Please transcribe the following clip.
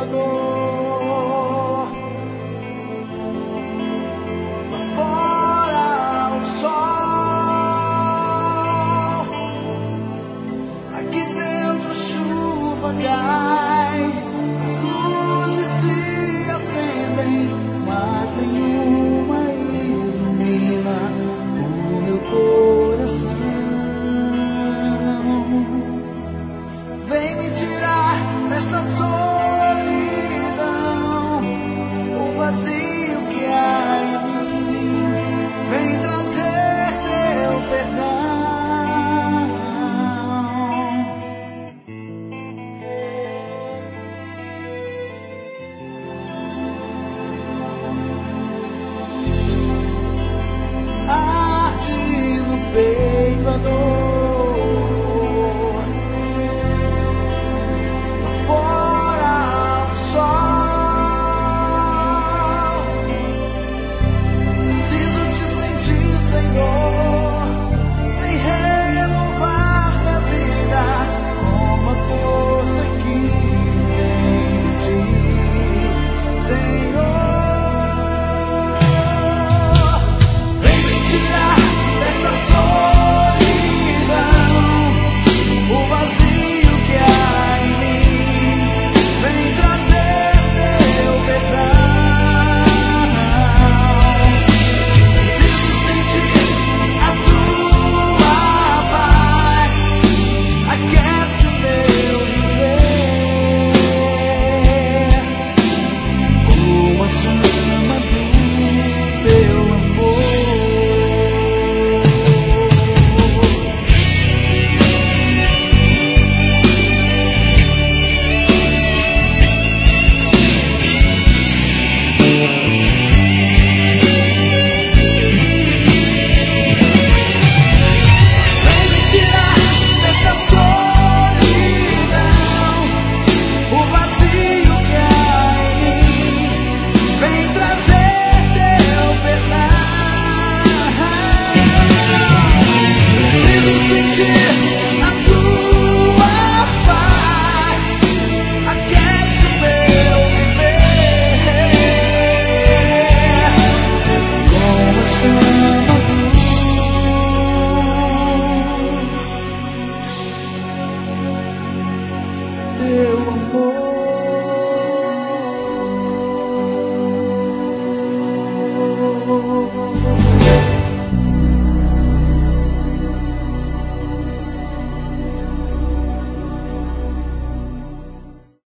dor. Lá fora o sol, aqui dentro a chuva cai, as luzes se acendem, mas nenhuma ilumina o meu coração. Vem me tirar desta solidão, o vazio que há em mim. Vem trazer teu perdão. Arde no peito a dor. Lá fora o sol. Preciso te sentir, Senhor. Vem renovar minha vida com uma força que vem de ti, Senhor. Vem me tirar dessa solidão, o vazio que há em mim. Vem trazer teu perdão. Preciso sentir a tua paz, aquece o meu viver, como a chama do teu amor. Vem me tirar desta solidão, o vazio que há em mim. Vem trazer teu perdão. Preciso sentir a tua paz, aquece o meu viver, como a chama do teu amor.